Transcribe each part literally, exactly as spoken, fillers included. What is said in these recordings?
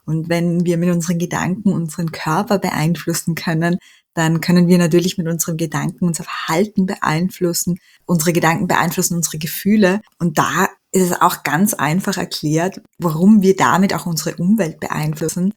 Und wenn wir mit unseren Gedanken unseren Körper beeinflussen können, dann können wir natürlich mit unseren Gedanken unser Verhalten beeinflussen. Unsere Gedanken beeinflussen unsere Gefühle. Und da ist es auch ganz einfach erklärt, warum wir damit auch unsere Umwelt beeinflussen.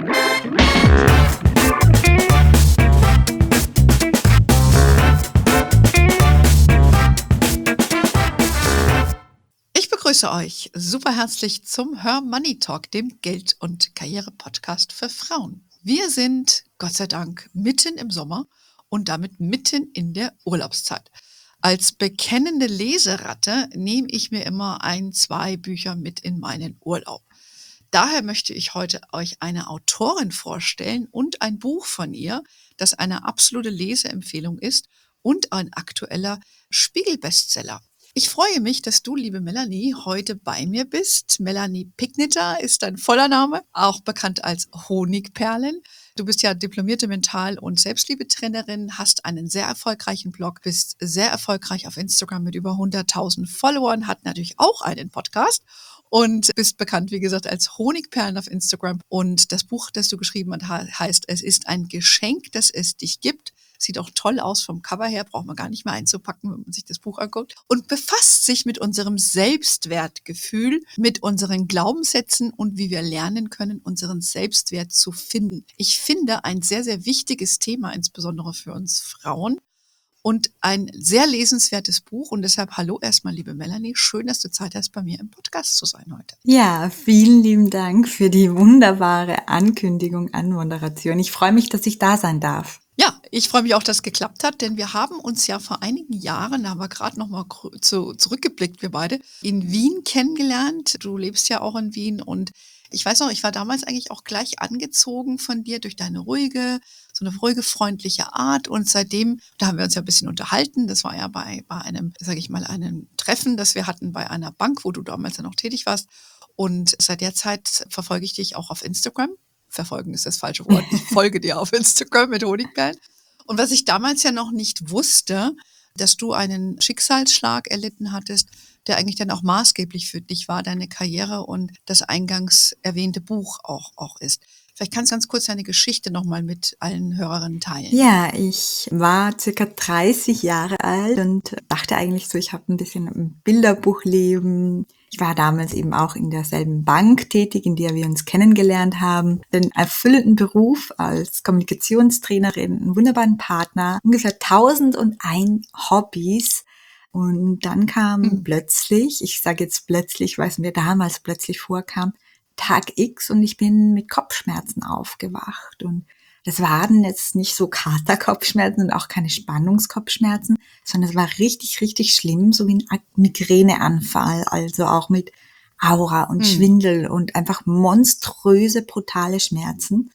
Ich begrüße euch super herzlich zum Her Money Talk, dem Geld- und Karriere-Podcast für Frauen. Wir sind, Gott sei Dank, mitten im Sommer und damit mitten in der Urlaubszeit. Als bekennende Leseratte nehme ich mir immer ein, zwei Bücher mit in meinen Urlaub. Daher möchte ich heute euch eine Autorin vorstellen und ein Buch von ihr, das eine absolute Leseempfehlung ist und ein aktueller Spiegel-Bestseller. Ich freue mich, dass du, liebe Melanie, heute bei mir bist. Melanie Pigniter ist dein voller Name, auch bekannt als Honigperlen. Du bist ja diplomierte Mental- und Selbstliebetrainerin, hast einen sehr erfolgreichen Blog, bist sehr erfolgreich auf Instagram mit über hunderttausend Followern, hat natürlich auch einen Podcast und bist bekannt, wie gesagt, als Honigperlen auf Instagram. Und das Buch, das du geschrieben hast, heißt, es ist ein Geschenk, das es dich gibt. Sieht auch toll aus vom Cover her, braucht man gar nicht mehr einzupacken, wenn man sich das Buch anguckt. Und befasst sich mit unserem Selbstwertgefühl, mit unseren Glaubenssätzen und wie wir lernen können, unseren Selbstwert zu finden. Ich finde ein sehr, sehr wichtiges Thema, insbesondere für uns Frauen. Und ein sehr lesenswertes Buch. Und deshalb hallo erstmal, liebe Melanie. Schön, dass du Zeit hast, bei mir im Podcast zu sein heute. Ja, vielen lieben Dank für die wunderbare Ankündigung, Anmoderation. Ich freue mich, dass ich da sein darf. Ja, ich freue mich auch, dass es geklappt hat, denn wir haben uns ja vor einigen Jahren, da haben wir gerade noch mal zu, zurückgeblickt, wir beide, in Wien kennengelernt. Du lebst ja auch in Wien und ich weiß noch, ich war damals eigentlich auch gleich angezogen von dir durch deine ruhige, so eine ruhige, freundliche Art und seitdem, da haben wir uns ja ein bisschen unterhalten, das war ja bei, bei einem, sage ich mal, einem Treffen, das wir hatten bei einer Bank, wo du damals ja noch tätig warst und seit der Zeit verfolge ich dich auch auf Instagram. Verfolgen ist das falsche Wort. Ich folge dir auf Instagram mit Honigperlen. Und was ich damals ja noch nicht wusste, dass du einen Schicksalsschlag erlitten hattest, der eigentlich dann auch maßgeblich für dich war, deine Karriere und das eingangs erwähnte Buch auch, auch ist. Vielleicht kannst du ganz kurz deine Geschichte nochmal mit allen Hörerinnen teilen. Ja, ich war circa dreißig Jahre alt und dachte eigentlich so, ich habe ein bisschen ein Bilderbuchleben. Ich war damals eben auch in derselben Bank tätig, in der wir uns kennengelernt haben. Den erfüllenden Beruf als Kommunikationstrainerin, einen wunderbaren Partner, ungefähr tausendundeins Hobbys. Und dann kam mhm. plötzlich, ich sage jetzt plötzlich, weil es mir damals plötzlich vorkam, Tag X und ich bin mit Kopfschmerzen aufgewacht. Und das waren jetzt nicht so Katerkopfschmerzen und auch keine Spannungskopfschmerzen, sondern es war richtig, richtig schlimm, so wie ein Migräneanfall, also auch mit Aura und mhm. Schwindel und einfach monströse, brutale Schmerzen.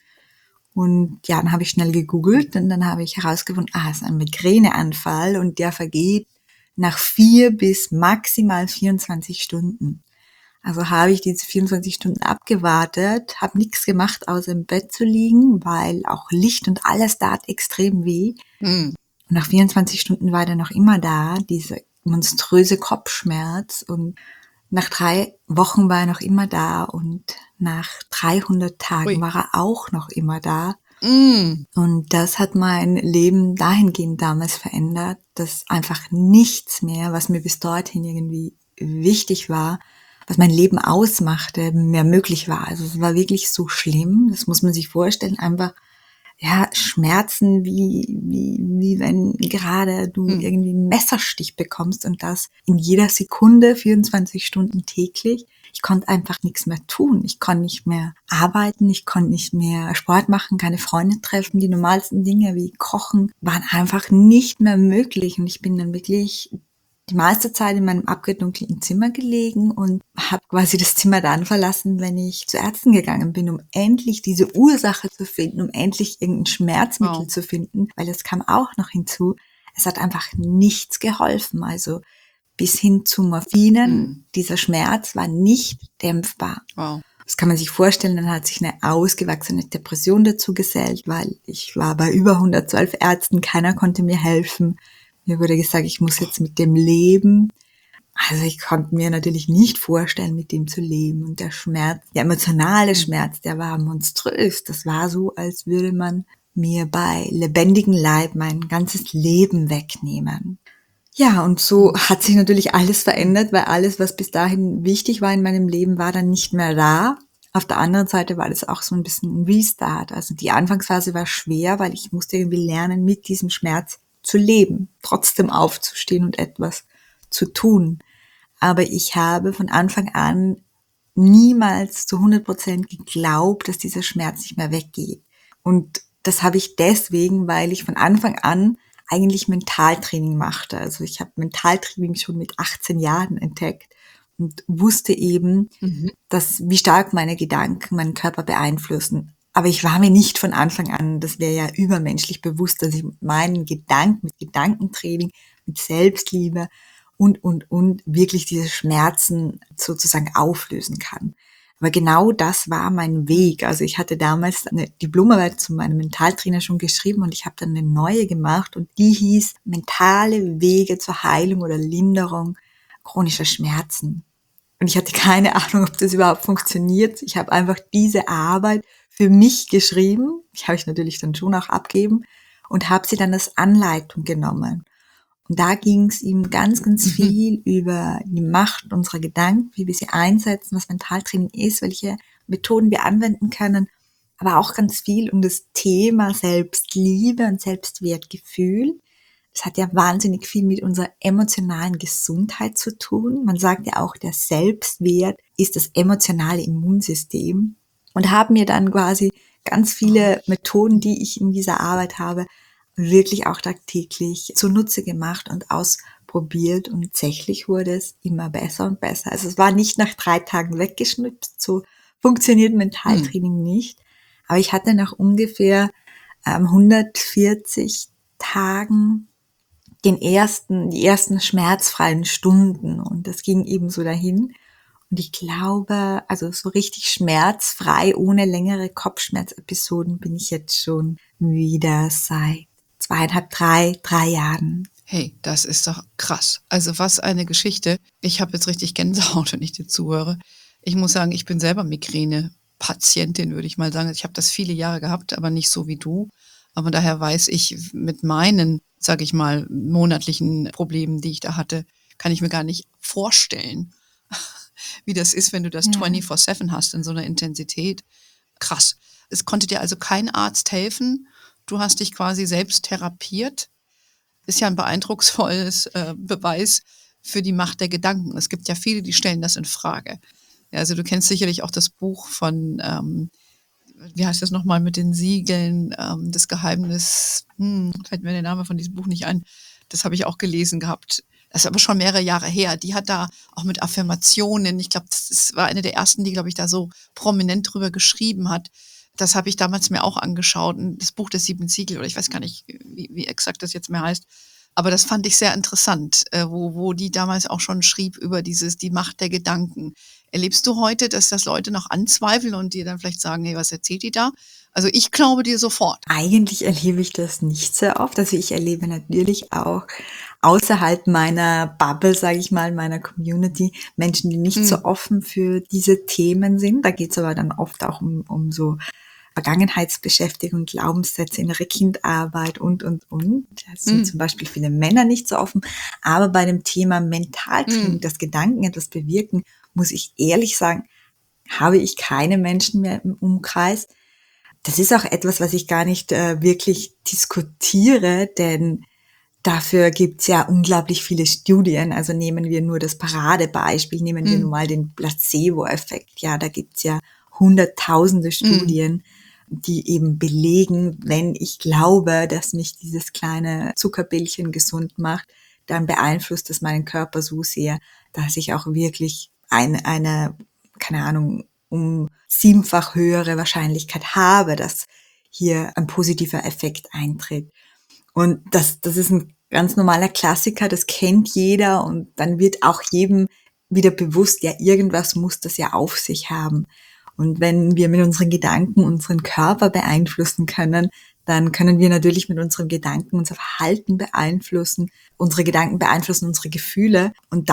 Und ja, dann habe ich schnell gegoogelt und dann habe ich herausgefunden, ah, es ist ein Migräneanfall und der vergeht nach vier bis maximal vierundzwanzig Stunden. Also habe ich diese vierundzwanzig Stunden abgewartet, habe nichts gemacht, außer im Bett zu liegen, weil auch Licht und alles tat extrem weh. Mhm. Und nach vierundzwanzig Stunden war er noch immer da, dieser monströse Kopfschmerz. Und nach drei Wochen war er noch immer da und nach dreihundert Tagen Ui. war er auch noch immer da. Mm. Und das hat mein Leben dahingehend damals verändert, dass einfach nichts mehr, was mir bis dorthin irgendwie wichtig war, was mein Leben ausmachte, mehr möglich war. Also es war wirklich so schlimm, das muss man sich vorstellen, einfach ja Schmerzen, wie wie wie wenn gerade du hm. irgendwie einen Messerstich bekommst und das in jeder Sekunde, vierundzwanzig Stunden täglich. Ich konnte einfach nichts mehr tun. Ich konnte nicht mehr arbeiten, ich konnte nicht mehr Sport machen, keine Freunde treffen. Die normalsten Dinge wie Kochen waren einfach nicht mehr möglich. Und ich bin dann wirklich die meiste Zeit in meinem abgedunkelten Zimmer gelegen und habe quasi das Zimmer dann verlassen, wenn ich zu Ärzten gegangen bin, um endlich diese Ursache zu finden, um endlich irgendein Schmerzmittel wow. zu finden, weil das kam auch noch hinzu. Es hat einfach nichts geholfen, also bis hin zu Morphinen. Mhm. Dieser Schmerz war nicht dämpfbar. Wow. Das kann man sich vorstellen, dann hat sich eine ausgewachsene Depression dazu gesellt, weil ich war bei über hundertzwölf Ärzten, keiner konnte mir helfen. Mir wurde gesagt, ich muss jetzt mit dem leben. Also ich konnte mir natürlich nicht vorstellen, mit dem zu leben. Und der Schmerz, der emotionale Schmerz, der war monströs. Das war so, als würde man mir bei lebendigem Leib mein ganzes Leben wegnehmen. Ja, und so hat sich natürlich alles verändert, weil alles, was bis dahin wichtig war in meinem Leben, war dann nicht mehr da. Auf der anderen Seite war das auch so ein bisschen ein Restart. Also die Anfangsphase war schwer, weil ich musste irgendwie lernen, mit diesem Schmerz zu leben, trotzdem aufzustehen und etwas zu tun. Aber ich habe von Anfang an niemals zu hundert Prozent geglaubt, dass dieser Schmerz nicht mehr weggeht. Und das habe ich deswegen, weil ich von Anfang an eigentlich Mentaltraining machte. Also ich habe Mentaltraining schon mit achtzehn Jahren entdeckt und wusste eben, mhm. dass wie stark meine Gedanken meinen Körper beeinflussen. Aber ich war mir nicht von Anfang an, das wäre ja übermenschlich bewusst, dass ich mit meinen Gedanken, mit Gedankentraining, mit Selbstliebe und, und, und wirklich diese Schmerzen sozusagen auflösen kann. Aber genau das war mein Weg. Also ich hatte damals eine Diplomarbeit zu meinem Mentaltrainer schon geschrieben und ich habe dann eine neue gemacht und die hieß Mentale Wege zur Heilung oder Linderung chronischer Schmerzen. Und ich hatte keine Ahnung, ob das überhaupt funktioniert. Ich habe einfach diese Arbeit für mich geschrieben. Die habe ich natürlich dann schon auch abgeben und habe sie dann als Anleitung genommen. Und da ging es ihm ganz, ganz viel mhm. über die Macht unserer Gedanken, wie wir sie einsetzen, was Mentaltraining ist, welche Methoden wir anwenden können, aber auch ganz viel um das Thema Selbstliebe und Selbstwertgefühl. Das hat ja wahnsinnig viel mit unserer emotionalen Gesundheit zu tun. Man sagt ja auch, der Selbstwert ist das emotionale Immunsystem. Und haben mir dann quasi ganz viele Methoden, die ich in dieser Arbeit habe, wirklich auch tagtäglich zunutze gemacht und ausprobiert und tatsächlich wurde es immer besser und besser. Also es war nicht nach drei Tagen weggeschnipst, so funktioniert Mentaltraining hm. nicht. Aber ich hatte nach ungefähr ähm, hundertvierzig Tagen den ersten, die ersten schmerzfreien Stunden und das ging eben so dahin. Und ich glaube, also so richtig schmerzfrei, ohne längere Kopfschmerzepisoden bin ich jetzt schon wieder seit zweieinhalb, drei, drei Jahren. Hey, das ist doch krass. Also was eine Geschichte. Ich habe jetzt richtig Gänsehaut, wenn ich dir zuhöre. Ich muss sagen, ich bin selber Migräne-Patientin, würde ich mal sagen. Ich habe das viele Jahre gehabt, aber nicht so wie du. Aber daher weiß ich, mit meinen, sage ich mal, monatlichen Problemen, die ich da hatte, kann ich mir gar nicht vorstellen, wie das ist, wenn du das ja. vierundzwanzig sieben hast in so einer Intensität. Krass. Es konnte dir also kein Arzt helfen. Du hast dich quasi selbst therapiert. Ist ja ein beeindrucksvolles äh, Beweis für die Macht der Gedanken. Es gibt ja viele, die stellen das in Frage. Ja, also du kennst sicherlich auch das Buch von, ähm, wie heißt das nochmal, mit den Siegeln, ähm, das Geheimnis, hm, fällt mir der Name von diesem Buch nicht ein. Das habe ich auch gelesen gehabt. Das ist aber schon mehrere Jahre her. Die hat da auch mit Affirmationen, ich glaube, das ist, war eine der ersten, die, glaube ich, da so prominent drüber geschrieben hat. Das habe ich damals mir auch angeschaut. Das Buch des sieben Siegel, oder ich weiß gar nicht, wie, wie exakt das jetzt mehr heißt. Aber das fand ich sehr interessant, äh, wo, wo die damals auch schon schrieb über dieses, die Macht der Gedanken. Erlebst du heute, dass das Leute noch anzweifeln und dir dann vielleicht sagen, hey, was erzählt die da? Also ich glaube dir sofort. Eigentlich erlebe ich das nicht sehr oft. Also ich erlebe natürlich auch außerhalb meiner Bubble, sage ich mal, meiner Community, Menschen, die nicht hm. so offen für diese Themen sind. Da geht es aber dann oft auch um, um so Vergangenheitsbeschäftigung, Glaubenssätze, innere Kindarbeit und, und, und. Das sind mm. zum Beispiel viele Männer nicht so offen. Aber bei dem Thema Mentaltraining, mm. dass Gedanken etwas bewirken, muss ich ehrlich sagen, habe ich keine Menschen mehr im Umkreis. Das ist auch etwas, was ich gar nicht äh, wirklich diskutiere, denn dafür gibt's ja unglaublich viele Studien. Also nehmen wir nur das Paradebeispiel, nehmen mm. wir nur mal den Placebo-Effekt. Ja, da gibt's ja hunderttausende Studien, mm. die eben belegen, wenn ich glaube, dass mich dieses kleine Zuckerbällchen gesund macht, dann beeinflusst das meinen Körper so sehr, dass ich auch wirklich eine, eine, keine Ahnung, um siebenfach höhere Wahrscheinlichkeit habe, dass hier ein positiver Effekt eintritt. Und das, das ist ein ganz normaler Klassiker, das kennt jeder und dann wird auch jedem wieder bewusst, ja, irgendwas muss das ja auf sich haben. Und wenn wir mit unseren Gedanken unseren Körper beeinflussen können, dann können wir natürlich mit unseren Gedanken unser Verhalten beeinflussen. Unsere Gedanken beeinflussen unsere Gefühle. Und da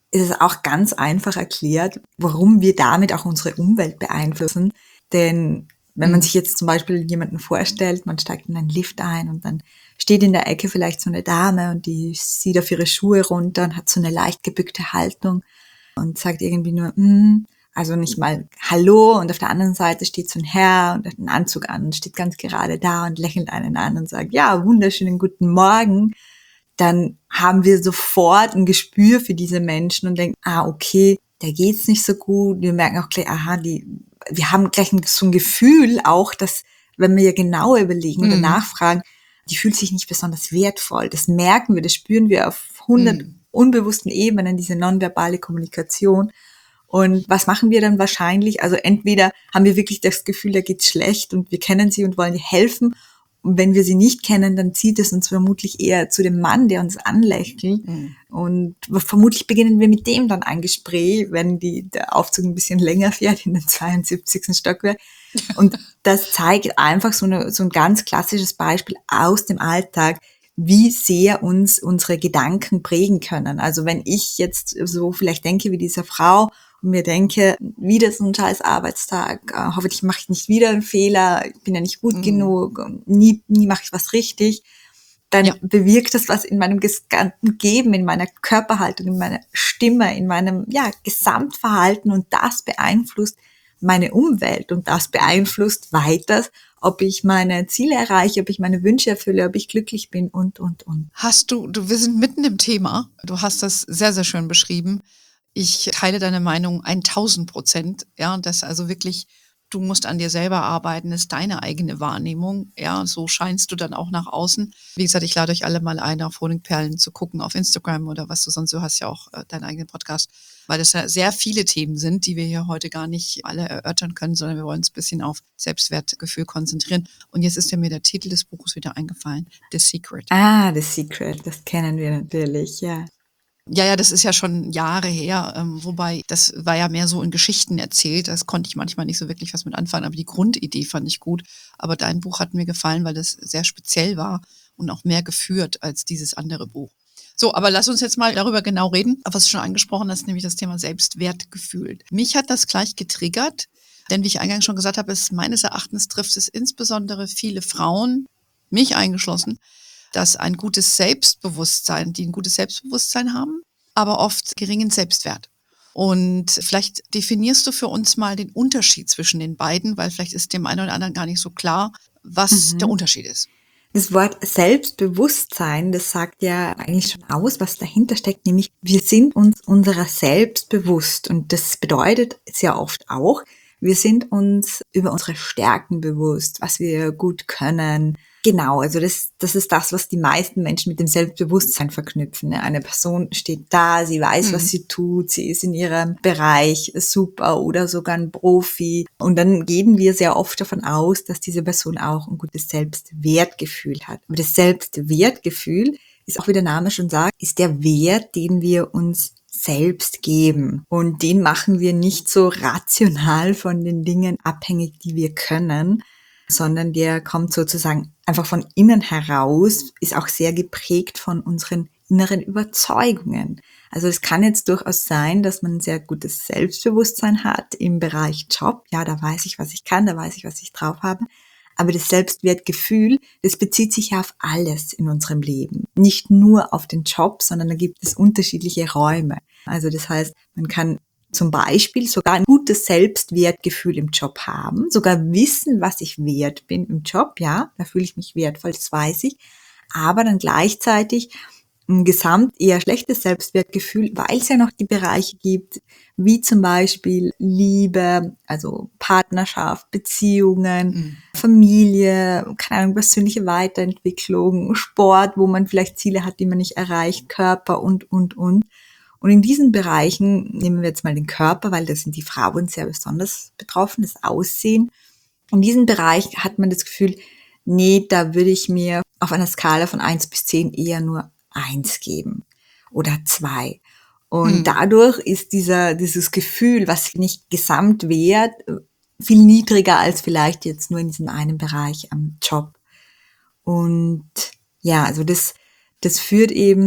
ist es auch ganz einfach erklärt, warum wir damit auch unsere Umwelt beeinflussen. Denn wenn man sich jetzt zum Beispiel jemanden vorstellt, man steigt in einen Lift ein und dann steht in der Ecke vielleicht so eine Dame und die sieht auf ihre Schuhe runter und hat so eine leicht gebückte Haltung und sagt irgendwie nur, mm, also nicht mal Hallo, und auf der anderen Seite steht so ein Herr und hat einen Anzug an und steht ganz gerade da und lächelt einen an und sagt, ja, wunderschönen guten Morgen. Dann haben wir sofort ein Gespür für diese Menschen und denken, ah, okay, der geht's nicht so gut. Wir merken auch gleich, aha, die, wir haben gleich so ein Gefühl auch, dass, wenn wir genauer überlegen oder Mhm. nachfragen, die fühlt sich nicht besonders wertvoll. Das merken wir, das spüren wir auf hundert Mhm. unbewussten Ebenen, diese nonverbale Kommunikation. Und was machen wir dann wahrscheinlich? Also entweder haben wir wirklich das Gefühl, da geht's schlecht und wir kennen sie und wollen ihr helfen. Und wenn wir sie nicht kennen, dann zieht es uns vermutlich eher zu dem Mann, der uns anlächelt. Mhm. Und vermutlich beginnen wir mit dem dann ein Gespräch, wenn die, der Aufzug ein bisschen länger fährt, in den zweiundsiebzigsten Stockwerk. Und das zeigt einfach so, eine, so ein ganz klassisches Beispiel aus dem Alltag, wie sehr uns unsere Gedanken prägen können. Also wenn ich jetzt so vielleicht denke wie diese Frau und mir denke, wieder so ein scheiß Arbeitstag, äh, hoffentlich mache ich nicht wieder einen Fehler, ich bin ja nicht gut Mhm. genug, nie, nie mache ich was richtig, dann Ja. bewirkt das was in meinem gesamten Geben, in meiner Körperhaltung, in meiner Stimme, in meinem ja, Gesamtverhalten, und das beeinflusst meine Umwelt und das beeinflusst weiter, ob ich meine Ziele erreiche, ob ich meine Wünsche erfülle, ob ich glücklich bin und, und, und. Hast du, du, wir sind mitten im Thema. Du hast das sehr, sehr schön beschrieben. Ich teile deine Meinung tausend Prozent. Ja, das also wirklich, du musst an dir selber arbeiten, ist deine eigene Wahrnehmung. Ja, so scheinst du dann auch nach außen. Wie gesagt, ich lade euch alle mal ein, auf Honigperlen zu gucken auf Instagram oder was du sonst, du hast ja auch äh, deinen eigenen Podcast, weil das ja sehr viele Themen sind, die wir hier heute gar nicht alle erörtern können, sondern wir wollen uns ein bisschen auf Selbstwertgefühl konzentrieren. Und jetzt ist ja mir der Titel des Buches wieder eingefallen, The Secret. Ah, The Secret, das kennen wir natürlich, ja. Ja, ja, das ist ja schon Jahre her, ähm, wobei das war ja mehr so in Geschichten erzählt. Das konnte ich manchmal nicht so wirklich was mit anfangen, aber die Grundidee fand ich gut. Aber dein Buch hat mir gefallen, weil das sehr speziell war und auch mehr geführt als dieses andere Buch. So, aber lass uns jetzt mal darüber genau reden, was du schon angesprochen hast, nämlich das Thema Selbstwertgefühl. Mich hat das gleich getriggert, denn wie ich eingangs schon gesagt habe, ist meines Erachtens trifft es insbesondere viele Frauen, mich eingeschlossen, dass ein gutes Selbstbewusstsein, die ein gutes Selbstbewusstsein haben, aber oft geringen Selbstwert. Und vielleicht definierst du für uns mal den Unterschied zwischen den beiden, weil vielleicht ist dem einen oder anderen gar nicht so klar, was der Mhm. Unterschied ist. Das Wort Selbstbewusstsein, das sagt ja eigentlich schon aus, was dahinter steckt, nämlich wir sind uns unserer selbst bewusst. Und das bedeutet sehr oft auch, wir sind uns über unsere Stärken bewusst, was wir gut können. Genau, also das, das ist das, was die meisten Menschen mit dem Selbstbewusstsein verknüpfen. Eine Person steht da, sie weiß, was Hm. sie tut, sie ist in ihrem Bereich super oder sogar ein Profi. Und dann gehen wir sehr oft davon aus, dass diese Person auch ein gutes Selbstwertgefühl hat. Aber das Selbstwertgefühl ist auch, wie der Name schon sagt, ist der Wert, den wir uns selbst geben. Und den machen wir nicht so rational von den Dingen abhängig, die wir können, sondern der kommt sozusagen einfach von innen heraus, ist auch sehr geprägt von unseren inneren Überzeugungen. Also es kann jetzt durchaus sein, dass man ein sehr gutes Selbstbewusstsein hat im Bereich Job. Ja, da weiß ich, was ich kann, da weiß ich, was ich drauf habe. Aber das Selbstwertgefühl, das bezieht sich ja auf alles in unserem Leben. Nicht nur auf den Job, sondern da gibt es unterschiedliche Räume. Also das heißt, man kann zum Beispiel sogar ein gutes Selbstwertgefühl im Job haben, sogar wissen, was ich wert bin im Job, ja, da fühle ich mich wertvoll, das weiß ich, aber dann gleichzeitig ein gesamt eher schlechtes Selbstwertgefühl, weil es ja noch die Bereiche gibt, wie zum Beispiel Liebe, also Partnerschaft, Beziehungen, Hm. Familie, keine Ahnung, persönliche Weiterentwicklung, Sport, wo man vielleicht Ziele hat, die man nicht erreicht, Körper und, und, und. Und in diesen Bereichen nehmen wir jetzt mal den Körper, weil da sind die Frauen sehr besonders betroffen, das Aussehen. In diesem Bereich hat man das Gefühl, nee, da würde ich mir auf einer Skala von eins bis zehn eher nur eins geben oder zwei. Und Hm. dadurch ist dieser, dieses Gefühl, was nicht gesamt wert, viel niedriger als vielleicht jetzt nur in diesem einen Bereich am Job. Und ja, also das, das führt eben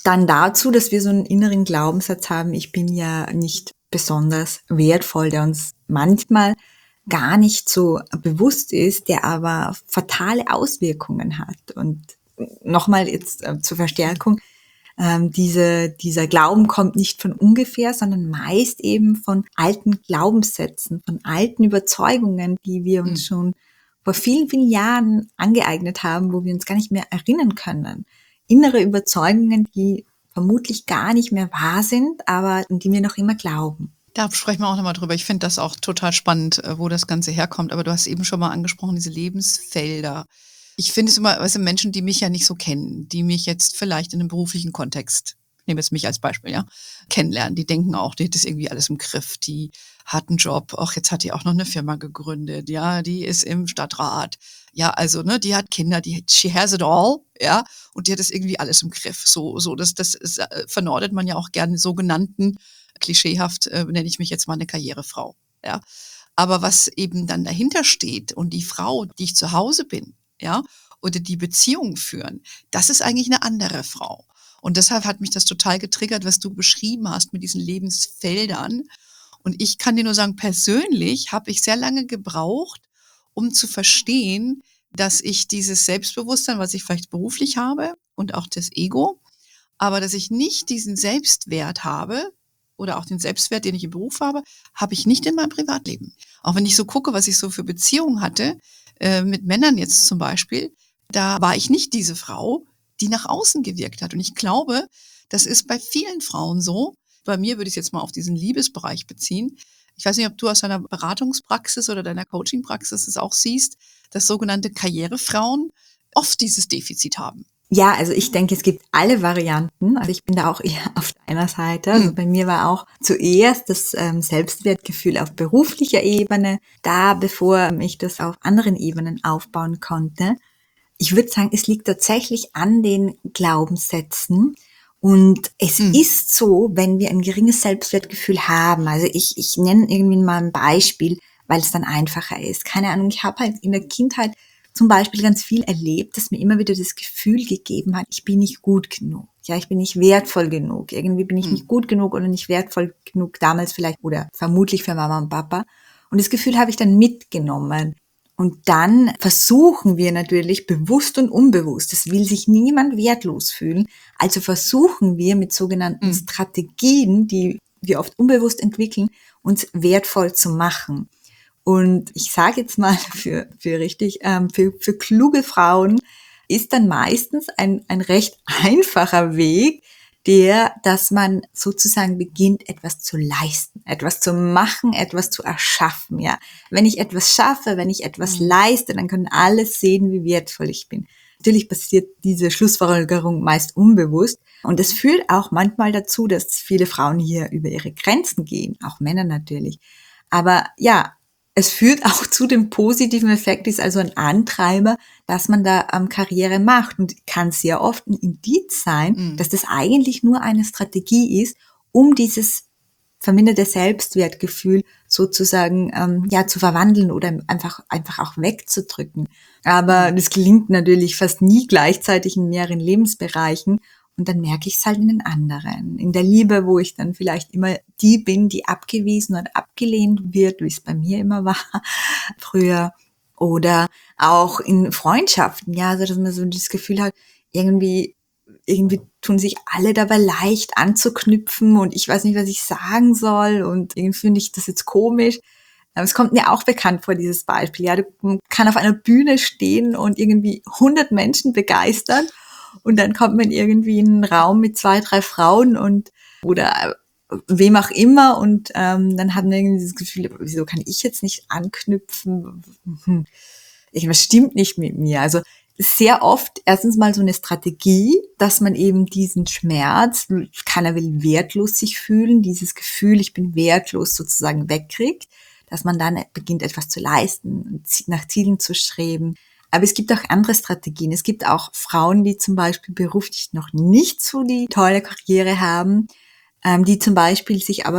dann dazu, dass wir so einen inneren Glaubenssatz haben, ich bin ja nicht besonders wertvoll, der uns manchmal gar nicht so bewusst ist, der aber fatale Auswirkungen hat. Und nochmal jetzt äh, zur Verstärkung, ähm, diese, dieser Glauben kommt nicht von ungefähr, sondern meist eben von alten Glaubenssätzen, von alten Überzeugungen, die wir uns mhm. schon vor vielen, vielen Jahren angeeignet haben, wo wir uns gar nicht mehr erinnern können. Innere Überzeugungen, die vermutlich gar nicht mehr wahr sind, aber an die wir noch immer glauben. Da sprechen wir auch nochmal drüber. Ich finde das auch total spannend, wo das Ganze herkommt. Aber du hast eben schon mal angesprochen, diese Lebensfelder. Ich finde es immer, weißt du, Menschen, die mich ja nicht so kennen, die mich jetzt vielleicht in einem beruflichen Kontext, ich nehme jetzt mich als Beispiel, ja, kennenlernen, die denken auch, die hat das irgendwie alles im Griff, die hat einen Job, ach, jetzt hat die auch noch eine Firma gegründet, ja, die ist im Stadtrat, ja, also, ne, die hat Kinder, die, she has it all, ja, und die hat das irgendwie alles im Griff, so, so, das, das ist, äh, vernordet man ja auch gerne sogenannten, klischeehaft, äh, nenne ich mich jetzt mal eine Karrierefrau, ja, aber was eben dann dahinter steht und die Frau, die ich zu Hause bin, ja, oder die Beziehungen führen, das ist eigentlich eine andere Frau. Und deshalb hat mich das total getriggert, was du beschrieben hast mit diesen Lebensfeldern. Und ich kann dir nur sagen, persönlich habe ich sehr lange gebraucht, um zu verstehen, dass ich dieses Selbstbewusstsein, was ich vielleicht beruflich habe und auch das Ego, aber dass ich nicht diesen Selbstwert habe oder auch den Selbstwert, den ich im Beruf habe, habe ich nicht in meinem Privatleben. Auch wenn ich so gucke, was ich so für Beziehungen hatte, äh, mit Männern jetzt zum Beispiel, da war ich nicht diese Frau, die nach außen gewirkt hat. Und ich glaube, das ist bei vielen Frauen so. Bei mir würde ich es jetzt mal auf diesen Liebesbereich beziehen. Ich weiß nicht, ob du aus deiner Beratungspraxis oder deiner Coachingpraxis es auch siehst, dass sogenannte Karrierefrauen oft dieses Defizit haben. Ja, also ich denke, es gibt alle Varianten. Also ich bin da auch eher auf deiner Seite. Also bei mir war auch zuerst das ähm, Selbstwertgefühl auf beruflicher Ebene da, bevor ich das auf anderen Ebenen aufbauen konnte. Ich würde sagen, es liegt tatsächlich an den Glaubenssätzen. Und es mhm. ist so, wenn wir ein geringes Selbstwertgefühl haben, also ich, ich nenne irgendwie mal ein Beispiel, weil es dann einfacher ist. Keine Ahnung, ich habe halt in der Kindheit zum Beispiel ganz viel erlebt, das mir immer wieder das Gefühl gegeben hat, ich bin nicht gut genug. Ja, ich bin nicht wertvoll genug. Irgendwie bin ich mhm. nicht gut genug oder nicht wertvoll genug damals vielleicht oder vermutlich für Mama und Papa. Und das Gefühl habe ich dann mitgenommen. Und dann versuchen wir natürlich bewusst und unbewusst, es will sich niemand wertlos fühlen, also versuchen wir mit sogenannten mhm. Strategien, die wir oft unbewusst entwickeln, uns wertvoll zu machen. Und ich sage jetzt mal für, für richtig, ähm, für, für kluge Frauen ist dann meistens ein, ein recht einfacher Weg, der, dass man sozusagen beginnt, etwas zu leisten, etwas zu machen, etwas zu erschaffen, ja. Wenn ich etwas schaffe, wenn ich etwas mhm. leiste, dann können alle sehen, wie wertvoll ich bin. Natürlich passiert diese Schlussfolgerung meist unbewusst und es führt auch manchmal dazu, dass viele Frauen hier über ihre Grenzen gehen, auch Männer natürlich. Aber ja, es führt auch zu dem positiven Effekt, ist also ein Antreiber, dass man da ähm, Karriere macht und kann sehr oft ein Indiz sein, mhm. dass das eigentlich nur eine Strategie ist, um dieses verminderte Selbstwertgefühl sozusagen ähm, ja zu verwandeln oder einfach einfach auch wegzudrücken. Aber das gelingt natürlich fast nie gleichzeitig in mehreren Lebensbereichen. Und dann merke ich es halt in den anderen. In der Liebe, wo ich dann vielleicht immer die bin, die abgewiesen oder abgelehnt wird, wie es bei mir immer war früher. Oder auch in Freundschaften, ja, also dass man so das Gefühl hat, irgendwie, irgendwie tun sich alle dabei leicht anzuknüpfen und ich weiß nicht, was ich sagen soll und irgendwie finde ich das jetzt komisch. Es kommt mir auch bekannt vor, dieses Beispiel. Ja, du kann auf einer Bühne stehen und irgendwie hundert Menschen begeistern. Und dann kommt man irgendwie in einen Raum mit zwei, drei Frauen und oder wem auch immer und ähm, dann hat man irgendwie dieses Gefühl, wieso kann ich jetzt nicht anknüpfen? Irgendwas stimmt nicht mit mir. Also sehr oft erstens mal so eine Strategie, dass man eben diesen Schmerz, keiner will wertlos sich fühlen, dieses Gefühl, ich bin wertlos sozusagen wegkriegt, dass man dann beginnt etwas zu leisten, nach Zielen zu streben. Aber es gibt auch andere Strategien. Es gibt auch Frauen, die zum Beispiel beruflich noch nicht so die tolle Karriere haben, ähm, die zum Beispiel sich aber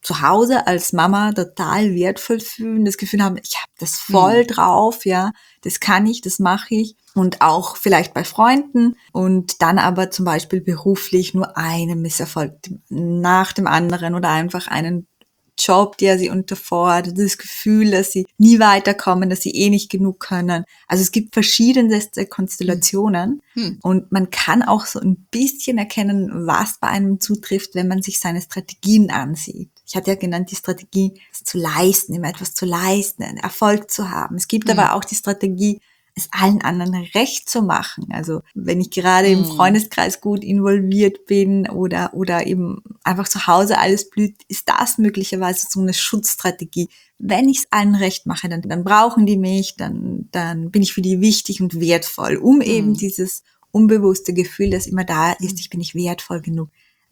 zu Hause als Mama total wertvoll fühlen, das Gefühl haben, ich habe das voll Mhm. drauf, ja, das kann ich, das mache ich. Und auch vielleicht bei Freunden und dann aber zum Beispiel beruflich nur einen Misserfolg nach dem anderen oder einfach einen Job, der sie unterfordert, das Gefühl, dass sie nie weiterkommen, dass sie eh nicht genug können. Also es gibt verschiedenste Mhm. Konstellationen Mhm. und man kann auch so ein bisschen erkennen, was bei einem zutrifft, wenn man sich seine Strategien ansieht. Ich hatte ja genannt, die Strategie, es zu leisten, immer etwas zu leisten, einen Erfolg zu haben. Es gibt Mhm. aber auch die Strategie, es allen anderen recht zu machen. Also wenn ich gerade im Mhm. Freundeskreis gut involviert bin oder oder eben einfach zu Hause alles blüht, ist das möglicherweise so eine Schutzstrategie. Wenn ich es allen recht mache, dann, dann brauchen die mich, dann, dann bin ich für die wichtig und wertvoll, um eben Mhm. dieses unbewusste Gefühl, das immer da ist, Mhm. ich bin nicht wertvoll genug,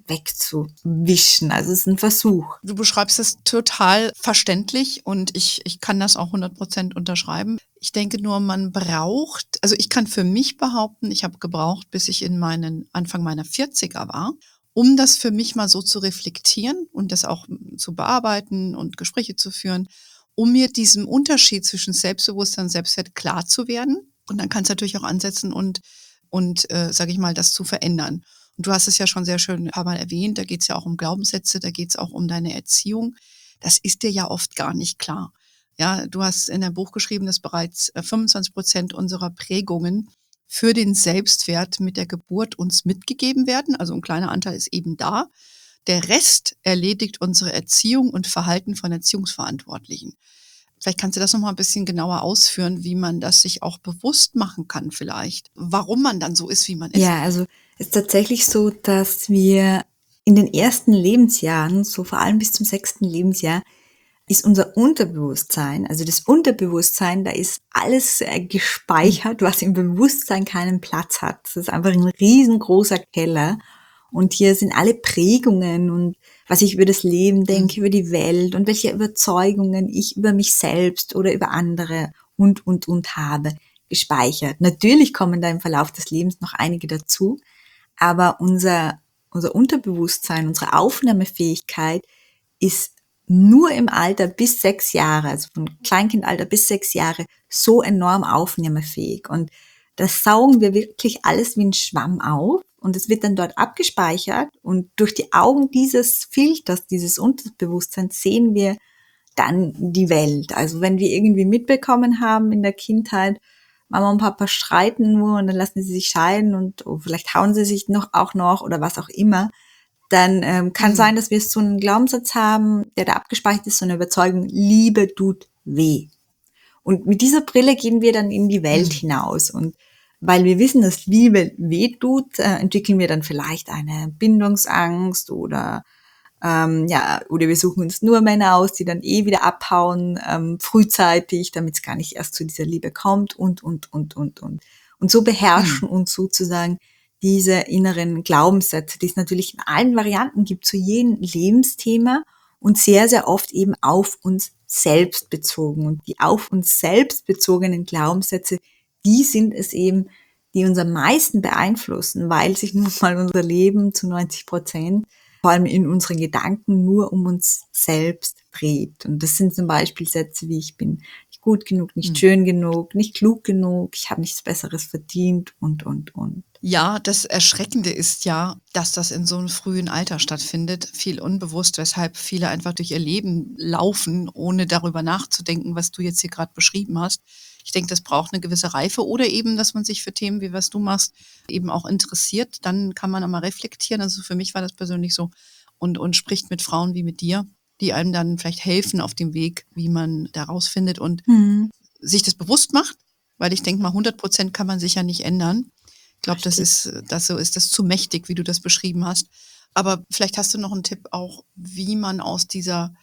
wegzuwischen. Also es ist ein Versuch. Du beschreibst es total verständlich und ich, ich kann das auch hundert Prozent unterschreiben. Ich denke nur, man braucht, also ich kann für mich behaupten, ich habe gebraucht, bis ich in meinen Anfang meiner vierziger war, um das für mich mal so zu reflektieren und das auch mm, zu bearbeiten und Gespräche zu führen, um mir diesem Unterschied zwischen Selbstbewusstsein und Selbstwert klar zu werden. Und dann kann es natürlich auch ansetzen und, und äh, sage ich mal, das zu verändern. Und du hast es ja schon sehr schön ein paar Mal erwähnt, da geht es ja auch um Glaubenssätze, da geht es auch um deine Erziehung. Das ist dir ja oft gar nicht klar. Ja, du hast in deinem Buch geschrieben, dass bereits äh, fünfundzwanzig Prozent unserer Prägungen für den Selbstwert mit der Geburt uns mitgegeben werden. Also ein kleiner Anteil ist eben da. Der Rest erledigt unsere Erziehung und Verhalten von Erziehungsverantwortlichen. Vielleicht kannst du das noch mal ein bisschen genauer ausführen, wie man das sich auch bewusst machen kann vielleicht, warum man dann so ist, wie man ist. Ja, also es ist tatsächlich so, dass wir in den ersten Lebensjahren, so vor allem bis zum sechsten Lebensjahr, ist unser Unterbewusstsein, also das Unterbewusstsein, da ist alles äh, Mhm. gespeichert, was im Bewusstsein keinen Platz hat. Das ist einfach ein riesengroßer Keller. Und hier sind alle Prägungen und was ich über das Leben Mhm. denke, über die Welt und welche Überzeugungen ich über mich selbst oder über andere und, und, und habe, gespeichert. Natürlich kommen da im Verlauf des Lebens noch einige dazu, aber unser, unser Unterbewusstsein, unsere Aufnahmefähigkeit ist nur im Alter bis sechs Jahre, also von Kleinkindalter bis sechs Jahre, so enorm aufnahmefähig. Und das saugen wir wirklich alles wie ein Schwamm auf und es wird dann dort abgespeichert und durch die Augen dieses Filters, dieses Unterbewusstseins sehen wir dann die Welt. Also wenn wir irgendwie mitbekommen haben in der Kindheit, Mama und Papa streiten nur und dann lassen sie sich scheiden und oh, vielleicht hauen sie sich noch auch noch oder was auch immer, dann ähm, kann sein, Mhm. dass wir so einen Glaubenssatz haben, der da abgespeichert ist, so eine Überzeugung, Liebe tut weh. Und mit dieser Brille gehen wir dann in die Welt Mhm. hinaus. Und weil wir wissen, dass Liebe weh tut, äh, entwickeln wir dann vielleicht eine Bindungsangst oder ähm, ja, oder wir suchen uns nur Männer aus, die dann eh wieder abhauen, ähm, frühzeitig, damit es gar nicht erst zu dieser Liebe kommt und, und, und, und, und. Und so Mhm. beherrschen uns sozusagen diese inneren Glaubenssätze, die es natürlich in allen Varianten gibt, zu jedem Lebensthema und sehr, sehr oft eben auf uns selbst bezogen. Und die auf uns selbst bezogenen Glaubenssätze, die sind es eben, die uns am meisten beeinflussen, weil sich nun mal unser Leben zu neunzig Prozent vor allem in unseren Gedanken nur um uns selbst dreht. Und das sind zum Beispiel Sätze wie ich bin nicht gut genug, nicht Mhm. schön genug, nicht klug genug, ich habe nichts Besseres verdient und, und, und. Ja, das Erschreckende ist ja, dass das in so einem frühen Alter stattfindet, viel unbewusst, weshalb viele einfach durch ihr Leben laufen, ohne darüber nachzudenken, was du jetzt hier gerade beschrieben hast. Ich denke, das braucht eine gewisse Reife oder eben, dass man sich für Themen, wie was du machst, eben auch interessiert. Dann kann man einmal reflektieren. Also für mich war das persönlich so und, und spricht mit Frauen wie mit dir, die einem dann vielleicht helfen auf dem Weg, wie man da rausfindet und Hm, sich das bewusst macht, weil ich denke mal, hundert Prozent kann man sich ja nicht ändern. Ich glaube, das richtig. ist, das so ist das zu mächtig, wie du das beschrieben hast. Aber vielleicht hast du noch einen Tipp auch, wie man aus dieser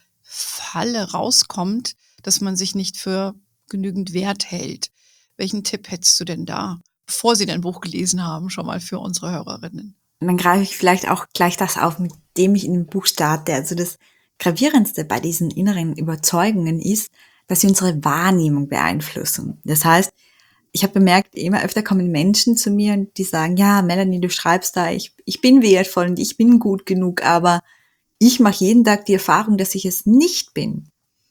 Falle rauskommt, dass man sich nicht für genügend wert hält. Welchen Tipp hättest du denn da, bevor sie dein Buch gelesen haben, schon mal für unsere Hörerinnen? Und dann greife ich vielleicht auch gleich das auf, mit dem ich in dem Buch starte. Also das Gravierendste bei diesen inneren Überzeugungen ist, dass sie unsere Wahrnehmung beeinflussen. Das heißt, ich habe bemerkt, immer öfter kommen Menschen zu mir und die sagen, ja, Melanie, du schreibst da, ich, ich bin wertvoll und ich bin gut genug, aber ich mache jeden Tag die Erfahrung, dass ich es nicht bin.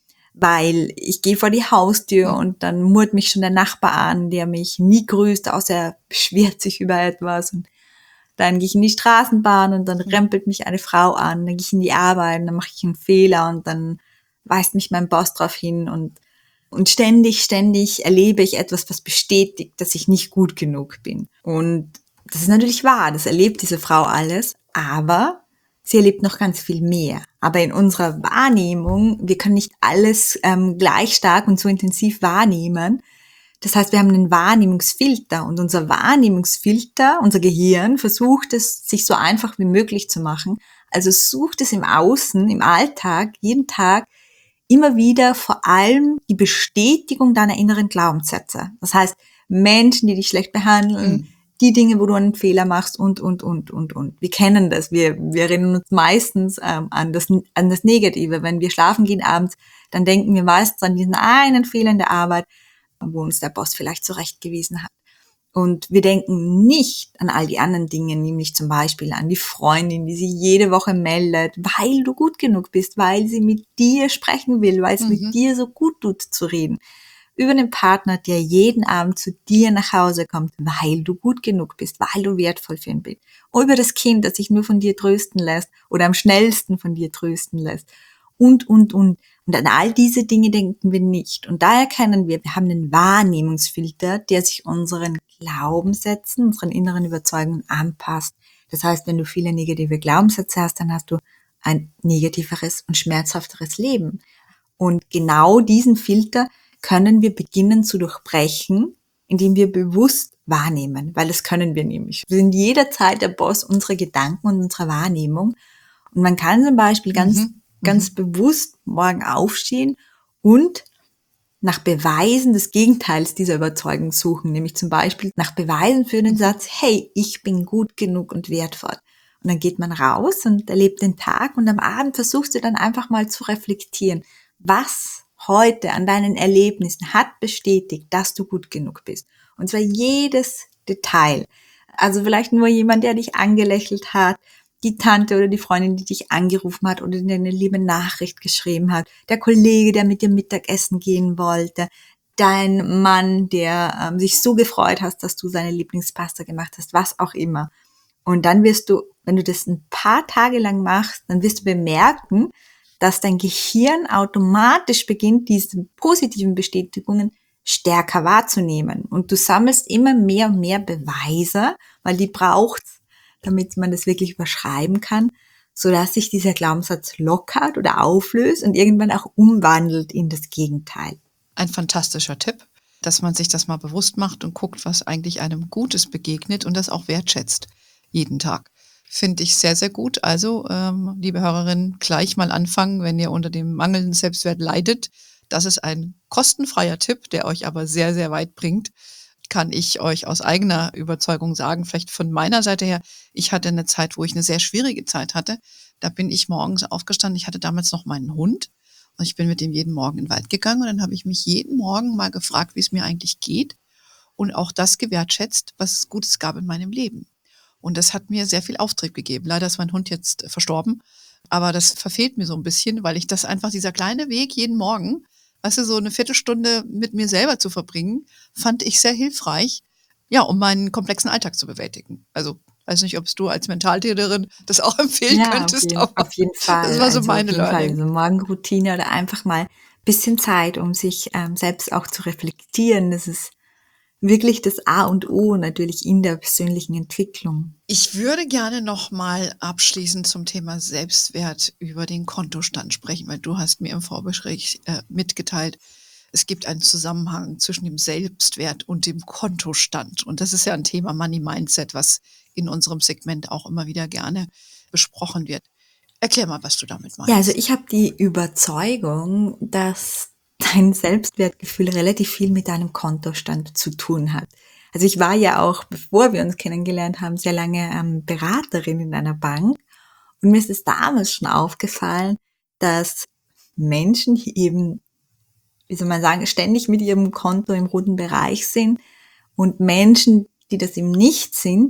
Weil ich gehe vor die Haustür und dann murrt mich schon der Nachbar an, der mich nie grüßt, außer er beschwert sich über etwas. Und dann gehe ich in die Straßenbahn und dann rempelt mich eine Frau an. Dann gehe ich in die Arbeit und dann mache ich einen Fehler und dann weist mich mein Boss drauf hin. Und, und ständig, ständig erlebe ich etwas, was bestätigt, dass ich nicht gut genug bin. Und das ist natürlich wahr, das erlebt diese Frau alles, aber sie erlebt noch ganz viel mehr. Aber in unserer Wahrnehmung, wir können nicht alles ähm, gleich stark und so intensiv wahrnehmen. Das heißt, wir haben einen Wahrnehmungsfilter und unser Wahrnehmungsfilter, unser Gehirn versucht es, sich so einfach wie möglich zu machen. Also sucht es im Außen, im Alltag, jeden Tag immer wieder vor allem die Bestätigung deiner inneren Glaubenssätze. Das heißt, Menschen, die dich schlecht behandeln, mhm. die Dinge, wo du einen Fehler machst und, und, und, und, und. Wir kennen das. Wir, wir erinnern uns meistens ähm, an das, an das Negative. Wenn wir schlafen gehen abends, dann denken wir meistens an diesen einen Fehler in der Arbeit, wo uns der Boss vielleicht zurechtgewiesen hat. Und wir denken nicht an all die anderen Dinge, nämlich zum Beispiel an die Freundin, die sich jede Woche meldet, weil du gut genug bist, weil sie mit dir sprechen will, weil es mhm. mit dir so gut tut zu reden. Über den Partner, der jeden Abend zu dir nach Hause kommt, weil du gut genug bist, weil du wertvoll für ihn bist. Und über das Kind, das sich nur von dir trösten lässt oder am schnellsten von dir trösten lässt. Und, und, und. Und an all diese Dinge denken wir nicht. Und da erkennen wir, wir haben einen Wahrnehmungsfilter, der sich unseren Glaubenssätzen, unseren inneren Überzeugungen anpasst. Das heißt, wenn du viele negative Glaubenssätze hast, dann hast du ein negativeres und schmerzhafteres Leben. Und genau diesen Filter können wir beginnen zu durchbrechen, indem wir bewusst wahrnehmen, weil das können wir nämlich. Wir sind jederzeit der Boss unserer Gedanken und unserer Wahrnehmung. Und man kann zum Beispiel ganz, mhm. ganz mhm. bewusst morgen aufstehen und nach Beweisen des Gegenteils dieser Überzeugung suchen, nämlich zum Beispiel nach Beweisen für den Satz, hey, ich bin gut genug und wertvoll. Und dann geht man raus und erlebt den Tag und am Abend versuchst du dann einfach mal zu reflektieren, was heute an deinen Erlebnissen hat bestätigt, dass du gut genug bist. Und zwar jedes Detail. Also vielleicht nur jemand, der dich angelächelt hat, die Tante oder die Freundin, die dich angerufen hat oder dir eine liebe Nachricht geschrieben hat, der Kollege, der mit dir Mittagessen gehen wollte, dein Mann, der ähm, sich so gefreut hat, dass du seine Lieblingspasta gemacht hast, was auch immer. Und dann wirst du, wenn du das ein paar Tage lang machst, dann wirst du bemerken, dass dein Gehirn automatisch beginnt, diese positiven Bestätigungen stärker wahrzunehmen. Und du sammelst immer mehr und mehr Beweise, weil die braucht's, damit man das wirklich überschreiben kann, sodass sich dieser Glaubenssatz lockert oder auflöst und irgendwann auch umwandelt in das Gegenteil. Ein fantastischer Tipp, dass man sich das mal bewusst macht und guckt, was eigentlich einem Gutes begegnet und das auch wertschätzt, jeden Tag. Finde ich sehr, sehr gut. Also, ähm, liebe Hörerinnen, gleich mal anfangen, wenn ihr unter dem mangelnden Selbstwert leidet. Das ist ein kostenfreier Tipp, der euch aber sehr, sehr weit bringt. Kann ich euch aus eigener Überzeugung sagen, vielleicht von meiner Seite her, ich hatte eine Zeit, wo ich eine sehr schwierige Zeit hatte. Da bin ich morgens aufgestanden, ich hatte damals noch meinen Hund und ich bin mit dem jeden Morgen in den Wald gegangen und dann habe ich mich jeden Morgen mal gefragt, wie es mir eigentlich geht und auch das gewertschätzt, was es Gutes gab in meinem Leben. Und das hat mir sehr viel Auftrieb gegeben. Leider ist mein Hund jetzt verstorben, aber das verfehlt mir so ein bisschen, weil ich das einfach, dieser kleine Weg jeden Morgen, weißt du, so eine Viertelstunde mit mir selber zu verbringen, fand ich sehr hilfreich, ja, um meinen komplexen Alltag zu bewältigen. Also, weiß nicht, ob du als Mentaltrainerin das auch empfehlen ja, könntest, auf jeden, aber auf jeden Fall. Das war so also meine auf jeden Learning. Fall, so Morgenroutine oder einfach mal ein bisschen Zeit, um sich ähm, selbst auch zu reflektieren. Das ist wirklich das A und O natürlich in der persönlichen Entwicklung. Ich würde gerne noch mal abschließend zum Thema Selbstwert über den Kontostand sprechen, weil du hast mir im Vorgespräch äh, mitgeteilt, es gibt einen Zusammenhang zwischen dem Selbstwert und dem Kontostand. Und das ist ja ein Thema Money Mindset, was in unserem Segment auch immer wieder gerne besprochen wird. Erklär mal, was du damit meinst. Ja, also ich habe die Überzeugung, dass dein Selbstwertgefühl relativ viel mit deinem Kontostand zu tun hat. Also ich war ja auch, bevor wir uns kennengelernt haben, sehr lange ähm, Beraterin in einer Bank. Und mir ist es damals schon aufgefallen, dass Menschen, die eben, wie soll man sagen, ständig mit ihrem Konto im roten Bereich sind und Menschen, die das eben nicht sind,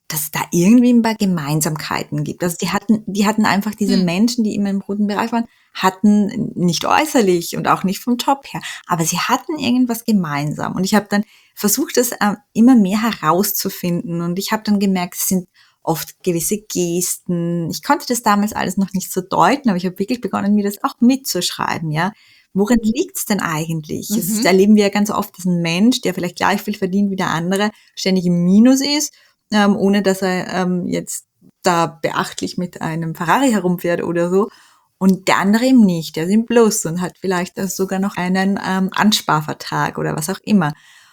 dass es da irgendwie ein paar Gemeinsamkeiten gibt. Also die hatten, die hatten einfach diese Hm. Menschen, die immer im roten Bereich waren, hatten nicht äußerlich und auch nicht vom Job her, aber sie hatten irgendwas gemeinsam. Und ich habe dann versucht, das äh, immer mehr herauszufinden. Und ich habe dann gemerkt, es sind oft gewisse Gesten. Ich konnte das damals alles noch nicht so deuten, aber ich habe wirklich begonnen, mir das auch mitzuschreiben, ja. Worin liegt's denn eigentlich? Es ist, Mhm. erleben wir ja ganz oft, dass ein Mensch, der vielleicht gleich viel verdient wie der andere, ständig im Minus ist, ähm, ohne dass er ähm, jetzt da beachtlich mit einem Ferrari herumfährt oder so. Und der andere eben nicht, der ist im Plus und hat vielleicht äh, sogar noch einen ähm, Ansparvertrag oder was auch immer.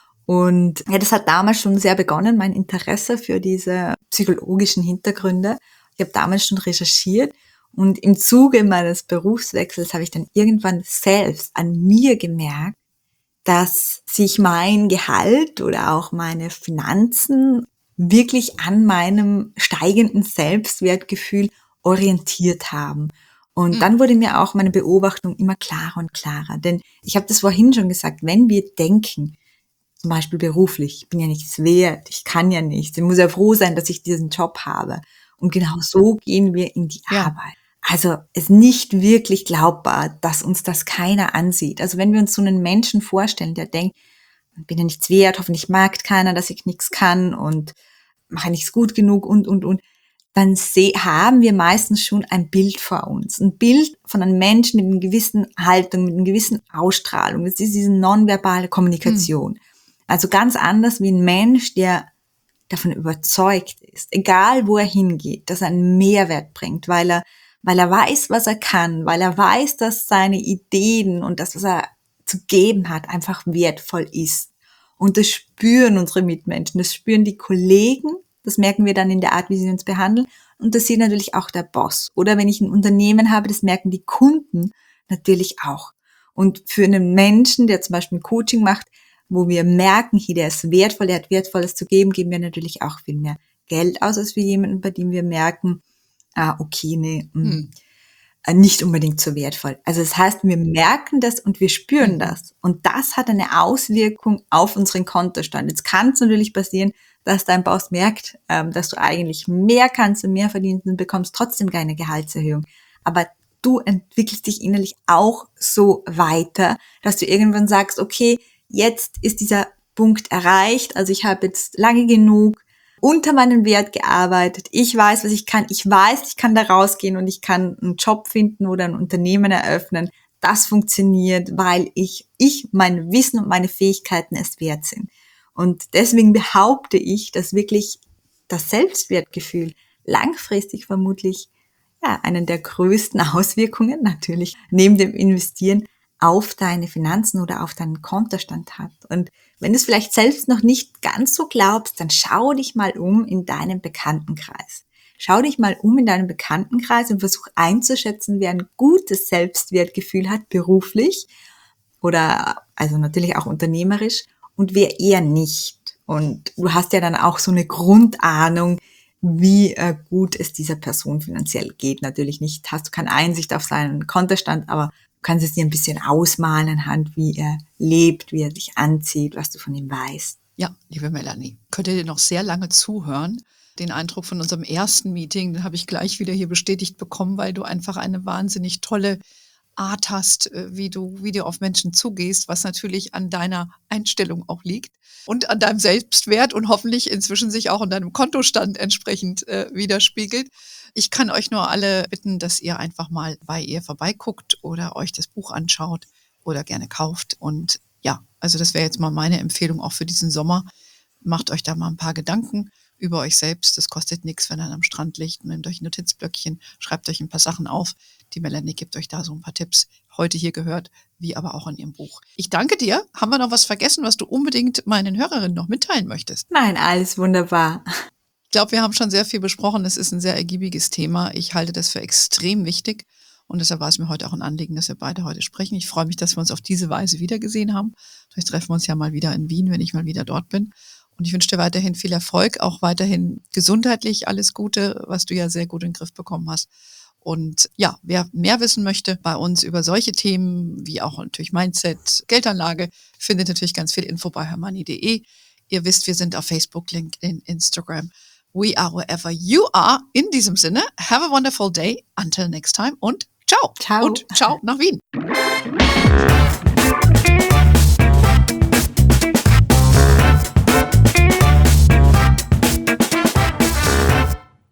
Und ja, das hat damals schon sehr begonnen, mein Interesse für diese psychologischen Hintergründe. Ich habe damals schon recherchiert und im Zuge meines Berufswechsels habe ich dann irgendwann selbst an mir gemerkt, dass sich mein Gehalt oder auch meine Finanzen wirklich an meinem steigenden Selbstwertgefühl orientiert haben. Und Hm. dann wurde mir auch meine Beobachtung immer klarer und klarer. Denn ich habe das vorhin schon gesagt, wenn wir denken, zum Beispiel beruflich, ich bin ja nichts wert, ich kann ja nichts, ich muss ja froh sein, dass ich diesen Job habe. Und genau so gehen wir in die Ja. Arbeit. Also es ist nicht wirklich glaubbar, dass uns das keiner ansieht. Also wenn wir uns so einen Menschen vorstellen, der denkt, ich bin ja nichts wert, hoffentlich mag keiner, dass ich nichts kann und mache nichts gut genug und, und, und, dann seh, haben wir meistens schon ein Bild vor uns. Ein Bild von einem Menschen mit einer gewissen Haltung, mit einer gewissen Ausstrahlung. Das ist diese nonverbale Hm. Kommunikation. Also ganz anders wie ein Mensch, der davon überzeugt ist, egal wo er hingeht, dass er einen Mehrwert bringt, weil er, weil er weiß, was er kann, weil er weiß, dass seine Ideen und das, was er zu geben hat, einfach wertvoll ist. Und das spüren unsere Mitmenschen, das spüren die Kollegen, das merken wir dann in der Art, wie sie uns behandeln. Und das sieht natürlich auch der Boss. Oder wenn ich ein Unternehmen habe, das merken die Kunden natürlich auch. Und für einen Menschen, der zum Beispiel ein Coaching macht, wo wir merken, hier, der ist wertvoll, der hat Wertvolles zu geben, geben wir natürlich auch viel mehr Geld aus, als für jemanden, bei dem wir merken, ah, okay, nee, mh, Hm. nicht unbedingt so wertvoll. Also das heißt, wir merken das und wir spüren Mhm. das. Und das hat eine Auswirkung auf unseren Kontostand. Jetzt kann es natürlich passieren, dass dein Boss merkt, ähm, dass du eigentlich mehr kannst und mehr verdienst und bekommst trotzdem keine Gehaltserhöhung. Aber du entwickelst dich innerlich auch so weiter, dass du irgendwann sagst, okay, jetzt ist dieser Punkt erreicht. Also ich habe jetzt lange genug unter meinen Wert gearbeitet. Ich weiß, was ich kann. Ich weiß, ich kann da rausgehen und ich kann einen Job finden oder ein Unternehmen eröffnen. Das funktioniert, weil ich, ich, mein Wissen und meine Fähigkeiten es wert sind. Und deswegen behaupte ich, dass wirklich das Selbstwertgefühl langfristig vermutlich ja, einen der größten Auswirkungen natürlich neben dem Investieren auf deine Finanzen oder auf deinen Kontostand hat. Und wenn du es vielleicht selbst noch nicht ganz so glaubst, dann schau dich mal um in deinem Bekanntenkreis. Schau dich mal um in deinem Bekanntenkreis und versuch einzuschätzen, wer ein gutes Selbstwertgefühl hat, beruflich oder also natürlich auch unternehmerisch und wer eher nicht. Und du hast ja dann auch so eine Grundahnung, wie äh, gut es dieser Person finanziell geht. Natürlich nicht, hast du keine Einsicht auf seinen Kontostand, aber du kannst es dir ein bisschen ausmalen anhand, wie er lebt, wie er sich anzieht, was du von ihm weißt. Ja, liebe Melanie, könnt ihr dir noch sehr lange zuhören. Den Eindruck von unserem ersten Meeting, den habe ich gleich wieder hier bestätigt bekommen, weil du einfach eine wahnsinnig tolle Art hast, äh, wie du, wie du auf Menschen zugehst, was natürlich an deiner Einstellung auch liegt und an deinem Selbstwert und hoffentlich inzwischen sich auch an deinem Kontostand entsprechend äh, widerspiegelt. Ich kann euch nur alle bitten, dass ihr einfach mal bei ihr vorbeiguckt oder euch das Buch anschaut oder gerne kauft. Und ja, also das wäre jetzt mal meine Empfehlung auch für diesen Sommer. Macht euch da mal ein paar Gedanken über euch selbst. Das kostet nichts, wenn ihr am Strand liegt. Nehmt euch ein Notizblöckchen, schreibt euch ein paar Sachen auf. Die Melanie gibt euch da so ein paar Tipps, heute hier gehört, wie aber auch in ihrem Buch. Ich danke dir. Haben wir noch was vergessen, was du unbedingt meinen Hörerinnen noch mitteilen möchtest? Nein, alles wunderbar. Ich glaube, wir haben schon sehr viel besprochen. Es ist ein sehr ergiebiges Thema. Ich halte das für extrem wichtig. Und deshalb war es mir heute auch ein Anliegen, dass wir beide heute sprechen. Ich freue mich, dass wir uns auf diese Weise wiedergesehen haben. Vielleicht treffen wir uns ja mal wieder in Wien, wenn ich mal wieder dort bin. Und ich wünsche dir weiterhin viel Erfolg, auch weiterhin gesundheitlich alles Gute, was du ja sehr gut in den Griff bekommen hast. Und ja, wer mehr wissen möchte bei uns über solche Themen, wie auch natürlich Mindset, Geldanlage, findet natürlich ganz viel Info bei hermoney punkt de. Ihr wisst, wir sind auf Facebook, LinkedIn, Instagram We are wherever you are. In diesem Sinne, have a wonderful day. Until next time und ciao. Ciao. Und ciao nach Wien.